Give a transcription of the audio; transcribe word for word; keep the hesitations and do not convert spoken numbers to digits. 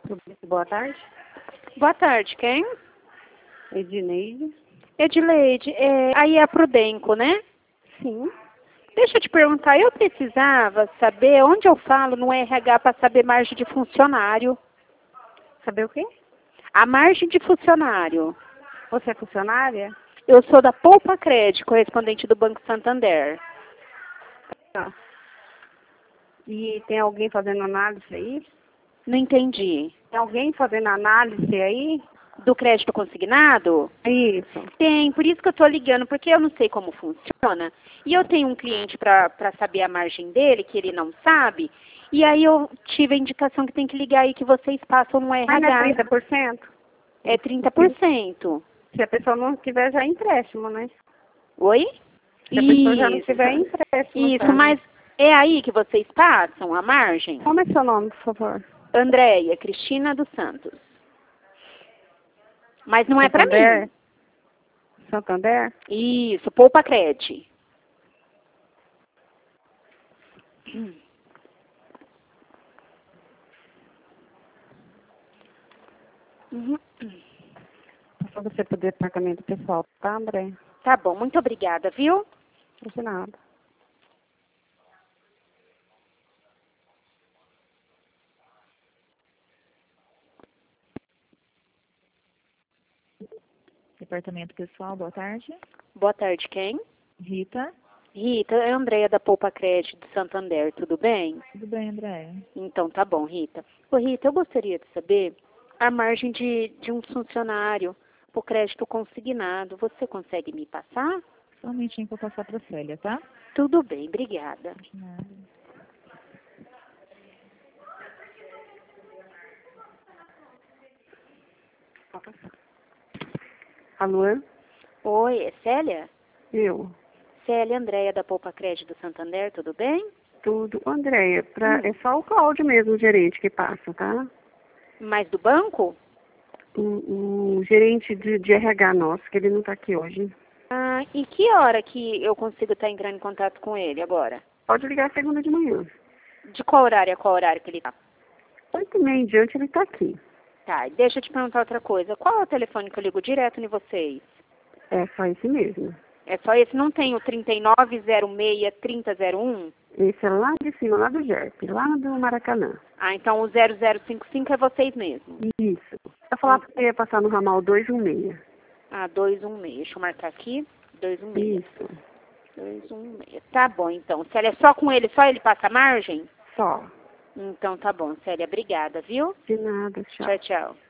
Boa tarde. Boa tarde, quem? Edineide. Edileide, é, aí é a Prudenco, né? Sim. Deixa eu te perguntar, eu precisava saber onde eu falo no R H para saber margem de funcionário. Saber o quê? A margem de funcionário. Você é funcionária? Eu sou da Poupa Crédito, correspondente do Banco Santander. Tá. E tem alguém fazendo análise aí? Não entendi. Tem alguém fazendo análise aí? Do crédito consignado? Isso. Tem, por isso que eu estou ligando, porque eu não sei como funciona. E eu tenho um cliente para saber a margem dele, que ele não sabe. E aí eu tive a indicação que tem que ligar aí que vocês passam no R H. Mas não é trinta por cento? É trinta por cento. Se a pessoa não tiver já é empréstimo, né? Oi? Se a pessoa já não tiver empréstimo. Isso, já. mas é aí que vocês passam a margem? Como é seu nome, por favor? Andréia Cristina dos Santos. Mas não é para Santander? mim. Santander? Isso, Poupa Crédito. Uhum. É só você pro departamento pessoal, tá, André? Tá bom, muito obrigada, viu? Não sei nada. Departamento pessoal, boa tarde. Boa tarde, quem? Rita. Rita, é a Andréia da Poupa Crédito de Santander, tudo bem? Tudo bem, Andréia? Então tá bom, Rita. Ô, Rita, eu gostaria de saber a margem de, de um funcionário por crédito consignado. Você consegue me passar? Só um minutinho para passar para a Célia, tá? Tudo bem, obrigada. De nada. Alô? Oi, é Célia? Eu. Célia Andréia da Poupa Crédito do Santander, tudo bem? Tudo. Andréia, pra... Hum. é só o Cláudio mesmo, o gerente, que passa, tá? Mais do banco? O, o gerente de, de R H nosso, que ele não tá aqui hoje. Ah, e que hora que eu consigo estar entrando em contato com ele agora? Pode ligar segunda de manhã. De qual horário a qual horário que ele tá? Oito e meia em diante ele tá aqui. Tá, e deixa eu te perguntar outra coisa. Qual é o telefone que eu ligo direto em vocês? É só esse mesmo. É só esse? Não tem o trinta e nove zero seis, trinta zero um? Esse é lá de cima, lá do G E P, lá do Maracanã. Ah, então o zero zero cinco cinco é vocês mesmos. Isso. Eu falar que ia passar no ramal dois um seis. Ah, dois um seis. Deixa eu marcar aqui. dois um seis. Isso. dois um seis. Tá bom, então. Célia, é só com ele, só ele passa a margem? Só. Então tá bom, Célia. Obrigada, viu? De nada, tchau. Tchau, tchau.